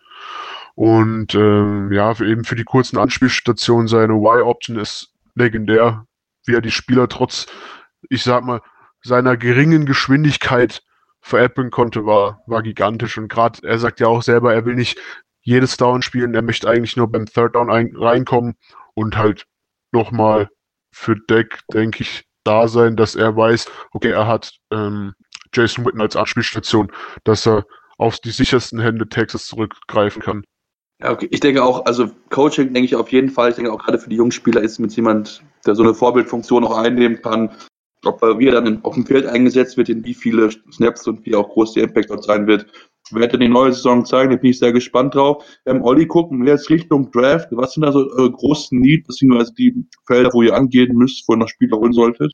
Speaker 4: Und ähm, ja, für eben für die kurzen Anspielstationen seine Y-Option ist legendär, wie er die Spieler trotz, ich sag mal, seiner geringen Geschwindigkeit veräppeln konnte, war, war gigantisch. Und gerade, er sagt ja auch selber, er will nicht jedes Down spielen, er möchte eigentlich nur beim Third Down ein, reinkommen und halt nochmal für Dak, denke ich, da sein, dass er weiß, okay, er hat ähm, Jason Witten als Anspielstation, dass er auf die sichersten Hände Texas zurückgreifen kann.
Speaker 3: Ja, okay. Ich denke auch, also Coaching denke ich auf jeden Fall, ich denke auch gerade für die jungen Spieler ist mit jemand, der so eine Vorbildfunktion auch einnehmen kann, ob er, wie er dann in, auf dem Feld eingesetzt wird, in wie viele Snaps und wie auch groß der Impact dort sein wird, wird dann die neue Saison zeigen, da bin ich sehr gespannt drauf. Ähm, Olli, gucken wir jetzt Richtung Draft, was sind da so eure großen Needs, beziehungsweise die Felder, wo ihr angehen müsst, wo ihr noch Spieler holen solltet?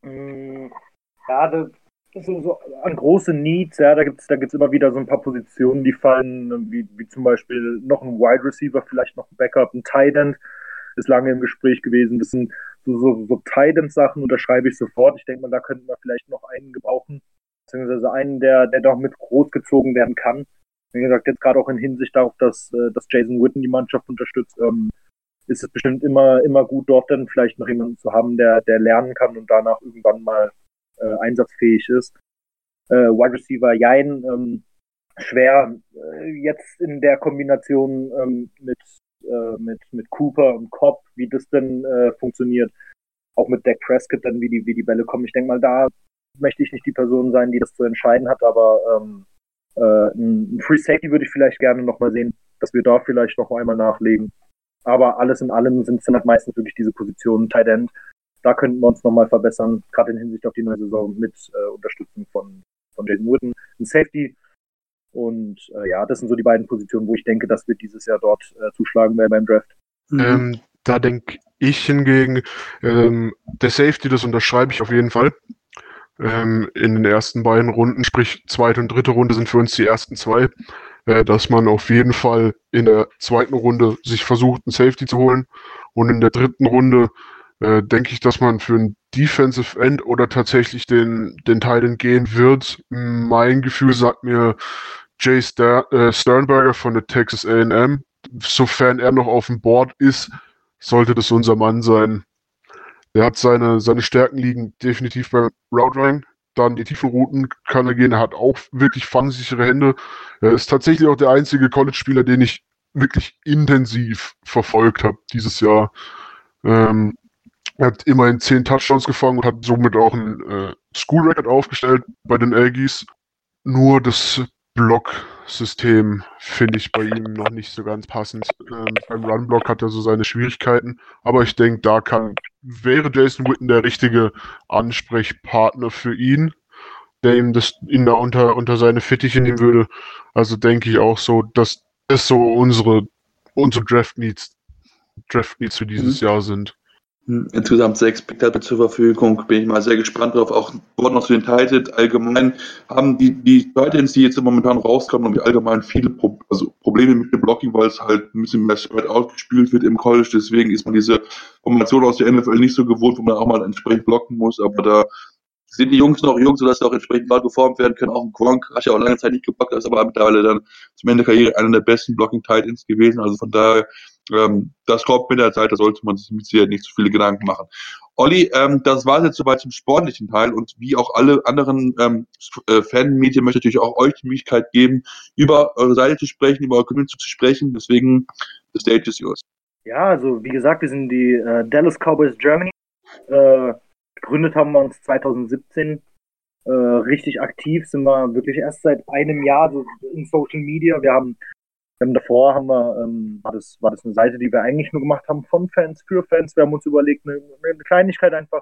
Speaker 5: Ja, das ist so, so an große Needs, ja, da gibt's da gibt's immer wieder so ein paar Positionen, die fallen, wie, wie zum Beispiel noch ein Wide Receiver, vielleicht noch ein Backup, ein Tight End, ist lange im Gespräch gewesen. Das sind so, so, so Tight End-Sachen, unterschreibe ich sofort. Ich denke mal, da könnten wir vielleicht noch einen gebrauchen, beziehungsweise einen, der, der doch mit großgezogen werden kann. Wie gesagt, jetzt gerade auch in Hinsicht darauf, dass, dass Jason Witten die Mannschaft unterstützt, ähm, ist es bestimmt immer, immer gut, dort dann vielleicht noch jemanden zu haben, der, der lernen kann und danach irgendwann mal äh, einsatzfähig ist. Äh, Wide Receiver, Jein, ähm, schwer, äh, jetzt in der Kombination ähm, mit mit, mit Cooper und Cobb, wie das denn äh, funktioniert. Auch mit Dak Prescott dann, wie die, wie die Bälle kommen. Ich denke mal, da möchte ich nicht die Person sein, die das zu entscheiden hat, aber ähm, äh, ein Free Safety würde ich vielleicht gerne nochmal sehen, dass wir da vielleicht noch einmal nachlegen. Aber alles in allem sind es dann halt meistens wirklich diese Positionen, Tight End. Da könnten wir uns nochmal verbessern, gerade in Hinsicht auf die neue Saison mit äh, Unterstützung von, von Jason Witten. Ein Safety. Und äh, ja, das sind so die beiden Positionen, wo ich denke, dass wir dieses Jahr dort äh, zuschlagen werden beim Draft.
Speaker 4: Mhm. Ähm, da denke ich hingegen, ähm, der Safety, das unterschreibe ich auf jeden Fall. Ähm, in den ersten beiden Runden, sprich zweite und dritte Runde sind für uns die ersten zwei. äh, dass man auf jeden Fall in der zweiten Runde sich versucht, einen Safety zu holen. Und in der dritten Runde äh, denke ich, dass man für einen Defensive End oder tatsächlich den, den Tight End gehen wird. Mein Gefühl sagt mir Jay Ster- äh, Sternberger von der Texas A and M. Sofern er noch auf dem Board ist, sollte das unser Mann sein. Er hat seine, seine Stärken liegen definitiv beim Route Running. Dann die tiefen Routen kann er gehen. Er hat auch wirklich fangsichere Hände. Er ist tatsächlich auch der einzige College-Spieler, den ich wirklich intensiv verfolgt habe dieses Jahr. Ähm, er hat immerhin zehn Touchdowns gefangen und hat somit auch ein äh, School-Record aufgestellt bei den Aggies. Nur das Block-System finde ich bei ihm noch nicht so ganz passend. Ähm, beim Run-Block hat er so seine Schwierigkeiten, aber ich denke, da kann wäre Jason Witten der richtige Ansprechpartner für ihn, der ihm das ihn da unter, unter seine Fittiche nehmen würde. Also denke ich auch so, dass das so unsere, unsere Draft Needs, Draft Needs für dieses mhm. Jahr sind.
Speaker 3: Insgesamt sechs Picktape zur Verfügung, bin ich mal sehr gespannt drauf. Auch Wort noch zu den Titans. Allgemein haben die, die Titans, die jetzt momentan rauskommen, haben allgemein viele Pro- also Probleme mit dem Blocking, weil es halt ein bisschen mehr Spread ausgespielt wird im College. Deswegen ist man diese Formation aus der N F L nicht so gewohnt, wo man auch mal entsprechend blocken muss. Aber da sind die Jungs noch jung, sodass sie auch entsprechend bald geformt werden können. Auch ein Gronk hat ja auch lange Zeit nicht geblockt, ist aber mittlerweile dann zum Ende der Karriere einer der besten Blocking-Titans gewesen. Also von daher, ähm, das kommt mit der Zeit, da sollte man sich mit Sicherheit nicht so viele Gedanken machen. Olli, ähm, das war jetzt soweit zum sportlichen Teil und wie auch alle anderen ähm, äh, Fanmedien möchte ich natürlich auch euch die Möglichkeit geben, über eure Seite zu sprechen, über eure Community zu sprechen. Deswegen, the stage is yours.
Speaker 5: Ja, also wie gesagt, wir sind die äh, Dallas Cowboys Germany. Äh, gegründet haben wir uns zwanzig siebzehn. Äh, richtig aktiv sind wir wirklich erst seit einem Jahr so in Social Media. Wir haben Wir haben davor haben wir, ähm, war, das, war das eine Seite, die wir eigentlich nur gemacht haben von Fans, für Fans. Wir haben uns überlegt, eine, eine Kleinigkeit einfach,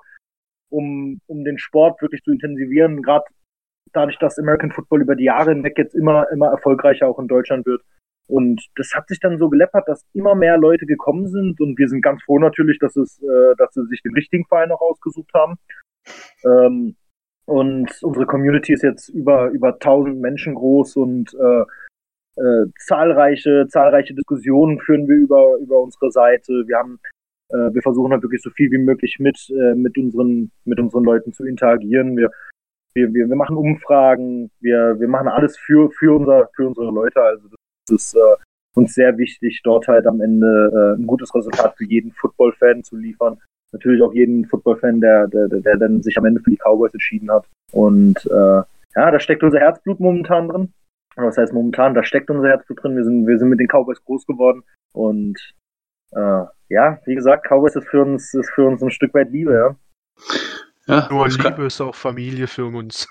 Speaker 5: um, um den Sport wirklich zu intensivieren. Gerade dadurch, dass American Football über die Jahre hinweg jetzt immer, immer erfolgreicher auch in Deutschland wird. Und das hat sich dann so geleppert, dass immer mehr Leute gekommen sind. Und wir sind ganz froh natürlich, dass, es, äh, dass sie sich den richtigen Verein auch ausgesucht haben. Ähm, und unsere Community ist jetzt über, über tausend Menschen groß und äh, Äh, zahlreiche, zahlreiche Diskussionen führen wir über, über unsere Seite. Wir haben, äh, wir versuchen halt wirklich so viel wie möglich mit, äh, mit unseren, mit unseren Leuten zu interagieren. Wir, wir, wir, wir machen Umfragen. Wir, wir machen alles für, für unser, für unsere Leute. Also das ist äh, uns sehr wichtig, dort halt am Ende äh, ein gutes Resultat für jeden Football-Fan zu liefern. Natürlich auch jeden Football-Fan, der, der, der dann sich am Ende für die Cowboys entschieden hat. Und, äh, ja, da steckt unser Herzblut momentan drin. Was heißt momentan, da steckt unser Herzblut drin. Wir sind, wir sind mit den Cowboys groß geworden. Und äh, ja, wie gesagt, Cowboys ist für uns, ist für uns ein Stück weit Liebe, ja.
Speaker 4: Ja, nur Liebe ist auch Familie für uns.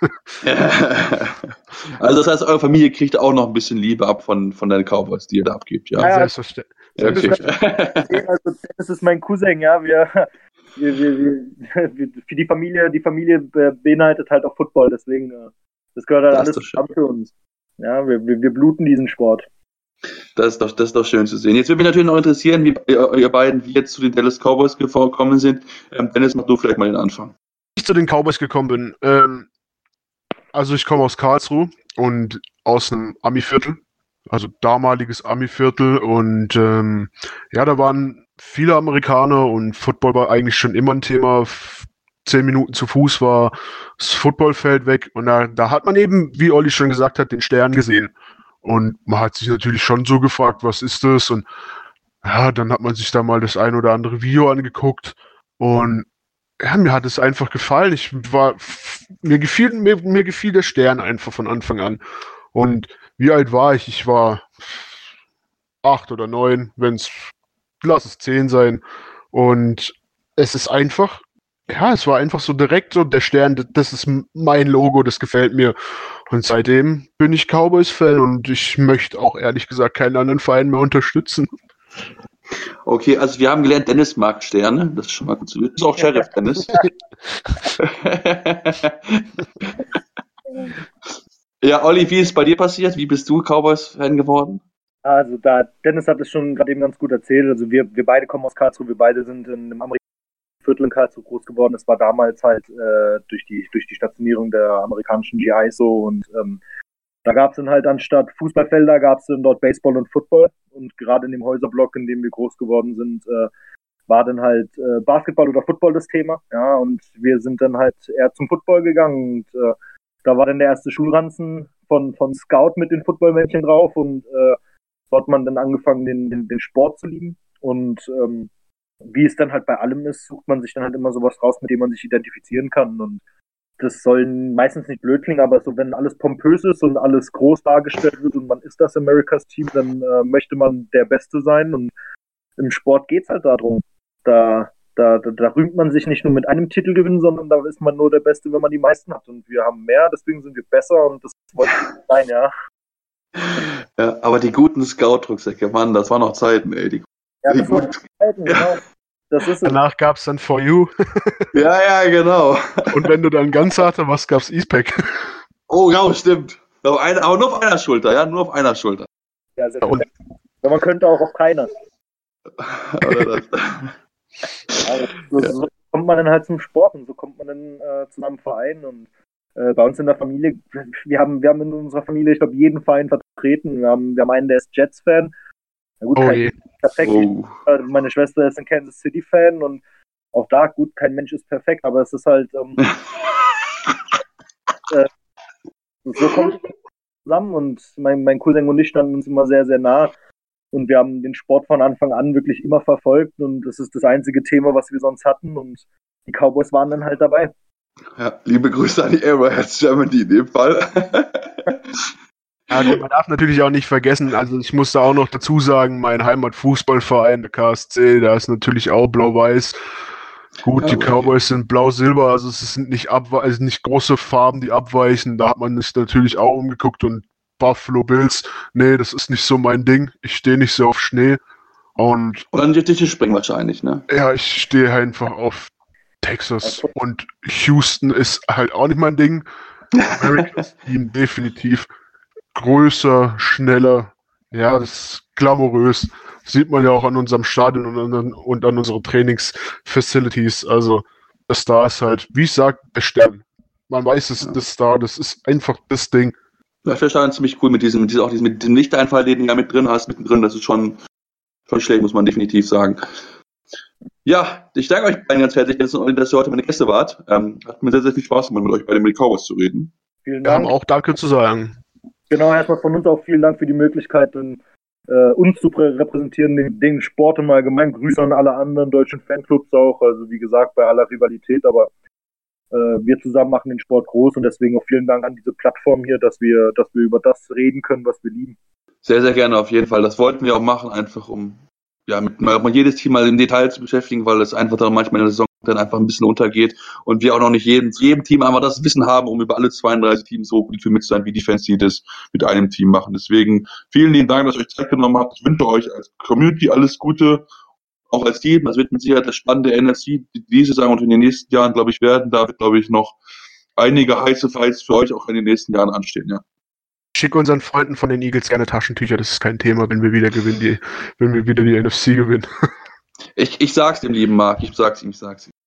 Speaker 3: Also das heißt, eure Familie kriegt auch noch ein bisschen Liebe ab von, von den Cowboys, die ihr da abgibt, ja?
Speaker 5: Ja,
Speaker 4: selbstverständlich.
Speaker 3: Ja, okay.
Speaker 5: Also das ist mein Cousin, ja. Wir, wir, wir, wir, für die Familie, die Familie beinhaltet halt auch Football, deswegen das gehört halt das alles zusammen für uns. Ja, wir, wir, wir bluten diesen Sport.
Speaker 3: Das ist, doch, das ist doch schön zu sehen. Jetzt würde mich natürlich noch interessieren, wie ihr, ihr beiden wie jetzt zu den Dallas Cowboys gekommen sind. Ähm, Dennis, mach du vielleicht mal den Anfang.
Speaker 4: Wie ich zu den Cowboys gekommen bin, ähm, also ich komme aus Karlsruhe und aus einem Ami-Viertel, also damaliges Ami-Viertel und ähm, ja, da waren viele Amerikaner und Football war eigentlich schon immer ein Thema. Zehn Minuten zu Fuß war das Footballfeld weg und da, da hat man eben, wie Olli schon gesagt hat, den Stern gesehen. Und man hat sich natürlich schon so gefragt, was ist das? Und ja, dann hat man sich da mal das ein oder andere Video angeguckt und ja, mir hat es einfach gefallen. Ich war, mir gefiel, mir, mir gefiel der Stern einfach von Anfang an. Und wie alt war ich? Ich war acht oder neun, wenn es, lass es zehn sein. Und es ist einfach, ja, es war einfach so direkt so, der Stern, das ist mein Logo, das gefällt mir. Und seitdem bin ich Cowboys-Fan und ich möchte auch ehrlich gesagt keinen anderen Verein mehr unterstützen.
Speaker 3: Okay, also wir haben gelernt, Dennis mag Sterne, das ist schon mal gut zu wissen. Das ist auch Sheriff Dennis. Ja, Olli, wie ist es bei dir passiert? Wie bist du Cowboys-Fan geworden?
Speaker 5: Also da, Dennis hat es schon gerade eben ganz gut erzählt. Also wir, wir beide kommen aus Karlsruhe, wir beide sind in einem amerikanischen Viertel in Karlsruhe groß geworden. Das war damals halt äh, durch die durch die Stationierung der amerikanischen G I so und ähm, Da gab es dann halt anstatt Fußballfelder, gab es dann dort Baseball und Football. Und gerade in dem Häuserblock, in dem wir groß geworden sind, äh, war dann halt äh, Basketball oder Football das Thema. Ja, und wir sind dann halt eher zum Football gegangen. Und äh, da war dann der erste Schulranzen von, von Scout mit den Footballmännchen drauf. Und äh, so hat man dann angefangen, den, den, den Sport zu lieben. Und ähm, wie es dann halt bei allem ist, sucht man sich dann halt immer sowas raus, mit dem man sich identifizieren kann. Und das soll meistens nicht blöd klingen, aber so, wenn alles pompös ist und alles groß dargestellt wird und man ist das Americas Team, dann äh, möchte man der Beste sein. Und im Sport geht's halt darum. Da, da, da, da rühmt man sich nicht nur mit einem Titel gewinnen, sondern da ist man nur der Beste, wenn man die meisten hat. Und wir haben mehr, deswegen sind wir besser und das wollte ich sein, ja.
Speaker 3: Ja, aber die guten Scout-Rucksäcke, Mann, das waren noch Zeiten, ey. Die,
Speaker 5: ja,
Speaker 3: die
Speaker 5: das waren Zeiten, genau. Das ist
Speaker 4: Danach gab es dann For You.
Speaker 3: Ja, ja, genau.
Speaker 4: Und wenn du dann ganz harte, was gab's? E-Spec.
Speaker 3: Oh, ja, stimmt. Aber, eine, aber nur auf einer Schulter, ja, nur auf einer Schulter.
Speaker 5: Ja, sehr gut. Ja, man könnte auch auf keiner.
Speaker 3: Oder das.
Speaker 5: Also, so, ja. So kommt man dann halt zum Sport und so kommt man dann äh, zu einem Verein. Und äh, bei uns in der Familie, wir haben, wir haben in unserer Familie, ich glaube, jeden Verein vertreten. Wir haben, wir haben einen, der ist Jets-Fan. Na gut,
Speaker 4: oh
Speaker 5: kein, perfekt. Oh. Meine Schwester ist ein Kansas City-Fan und auch da, gut, kein Mensch ist perfekt, aber es ist halt ähm, äh, so kommt es zusammen und mein, mein Cousin und ich standen uns immer sehr, sehr nah und wir haben den Sport von Anfang an wirklich immer verfolgt und das ist das einzige Thema, was wir sonst hatten und die Cowboys waren dann halt dabei.
Speaker 3: Ja, liebe Grüße an die Arrowheads Germany in dem Fall.
Speaker 4: Ja, man darf natürlich auch nicht vergessen, also ich muss da auch noch dazu sagen, mein Heimatfußballverein, der K S C, da ist natürlich auch blau-weiß. Gut, die Cowboys sind blau-silber, also es sind nicht, abwe- also nicht große Farben, die abweichen. Da hat man sich natürlich auch umgeguckt und Buffalo Bills, nee, das ist nicht so mein Ding. Ich stehe nicht so auf Schnee. Und
Speaker 3: oder an die Tische springen wahrscheinlich, ne?
Speaker 4: Ja, ich stehe einfach auf Texas. Und Houston ist halt auch nicht mein Ding. Americas Team definitiv größer, schneller. Ja, das ist glamourös. Sieht man ja auch an unserem Stadion und an, und an unseren Trainingsfacilities. Also, der Star ist halt, wie ich sage, der Stern. Man weiß, es ist der Star, das ist einfach das Ding.
Speaker 3: Ja, ich finde das ziemlich cool mit diesem, mit diesem, auch diesem, mit dem Lichteinfall, den du ja mit drin hast, mittendrin. Das ist schon, schon schlecht, muss man definitiv sagen. Ja, ich danke euch beiden ganz herzlich, dass ihr heute meine Gäste wart. Ähm, hat mir sehr, sehr viel Spaß gemacht, mit euch bei den Cowboys zu reden.
Speaker 5: Vielen
Speaker 4: Wir
Speaker 5: Dank.
Speaker 4: haben auch Danke zu sagen.
Speaker 5: Genau, erstmal von uns auch vielen Dank für die Möglichkeit, den, äh, uns zu prä- repräsentieren, den, den Sport im Allgemeinen. Grüße an alle anderen deutschen Fanclubs auch. Also wie gesagt, bei aller Rivalität, aber äh, wir zusammen machen den Sport groß und deswegen auch vielen Dank an diese Plattform hier, dass wir, dass wir über das reden können, was wir lieben.
Speaker 3: Sehr, sehr gerne auf jeden Fall. Das wollten wir auch machen, einfach um ja, mit, mal jedes Team mal im Detail zu beschäftigen, weil es einfach dann manchmal in der Saison dann einfach ein bisschen untergeht und wir auch noch nicht jedem, zu jedem Team einfach das Wissen haben, um über alle zweiunddreißig Teams so gut mit zu sein, wie die Fans, die das mit einem Team machen. Deswegen vielen lieben Dank, dass ihr euch Zeit genommen habt. Ich wünsche euch als Community alles Gute, auch als Team. Das wird mit Sicherheit das spannende N F C diese Saison und in den nächsten Jahren, glaube ich, werden. Da wird, glaube ich, noch einige heiße Fights für euch auch in den nächsten Jahren anstehen, ja.
Speaker 4: Schick unseren Freunden von den Eagles gerne Taschentücher, das ist kein Thema, wenn wir wieder gewinnen, die, wenn wir wieder die N F C gewinnen.
Speaker 3: Ich, ich sag's dem lieben Marc, ich sag's ihm, ich sag's ihm.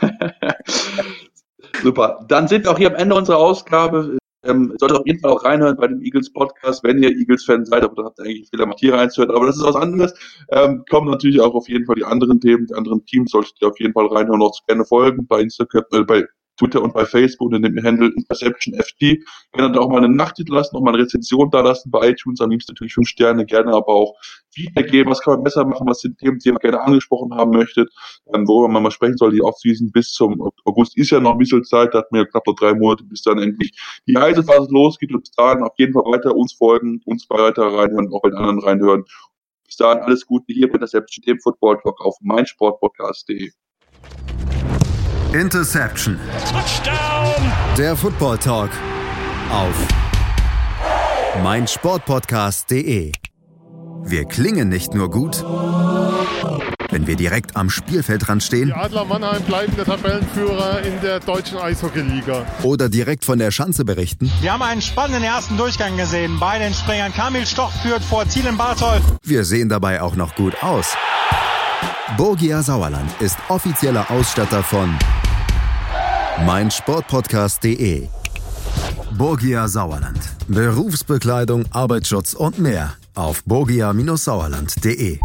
Speaker 3: Super, dann sind wir auch hier am Ende unserer Ausgabe. Ähm, solltet auf jeden Fall auch reinhören bei dem Eagles Podcast, wenn ihr Eagles-Fan seid, aber da habt ihr eigentlich Fehler gemacht, hier reinzuhören, aber das ist was anderes. Ähm, kommen natürlich auch auf jeden Fall die anderen Themen, die anderen Teams, solltet ihr auf jeden Fall reinhören, auch gerne folgen bei Instagram, äh, bei Twitter und bei Facebook unter dem Handle Interception F T. Gerne da auch mal eine Nachricht lassen, noch mal eine Rezension da lassen bei iTunes, am liebsten natürlich fünf Sterne, gerne aber auch Feedback geben, was kann man besser machen, was sind Themen, die ihr gerne angesprochen haben möchtet, ähm, worüber man mal sprechen soll, die Offseason bis zum August ist ja noch ein bisschen Zeit, da hatten wir ja knapp noch drei Monate, bis dann endlich die heiße Phase losgeht und bis dahin auf jeden Fall weiter uns folgen, uns weiter reinhören, auch bei den anderen reinhören. Bis dahin alles Gute hier bei Interception, dem Football Talk auf meinsportpodcast punkt de.
Speaker 2: Interception. Touchdown. Der Football Talk auf meinsportpodcast punkt de. Wir klingen nicht nur gut, wenn wir direkt am Spielfeldrand stehen.
Speaker 12: Die Adler Mannheim bleiben der Tabellenführer in der deutschen Eishockeyliga.
Speaker 2: Oder direkt von der Schanze berichten.
Speaker 13: Wir haben einen spannenden ersten Durchgang gesehen. Bei den Springern Kamil Stoch führt vor Thielen Bartol.
Speaker 2: Wir sehen dabei auch noch gut aus. Borgia Sauerland ist offizieller Ausstatter von meinsportpodcast punkt de. Borgia Sauerland. Berufsbekleidung, Arbeitsschutz und mehr auf borgia Sauerland punkt de.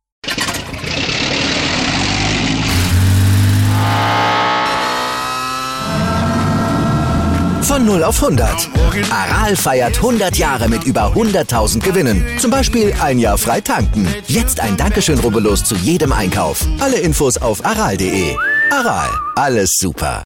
Speaker 1: Von null auf hundert. Aral feiert hundert Jahre mit über hunderttausend Gewinnen. Zum Beispiel ein Jahr frei tanken. Jetzt ein Dankeschön, rubbellos zu jedem Einkauf. Alle Infos auf aral punkt de. Aral, alles super.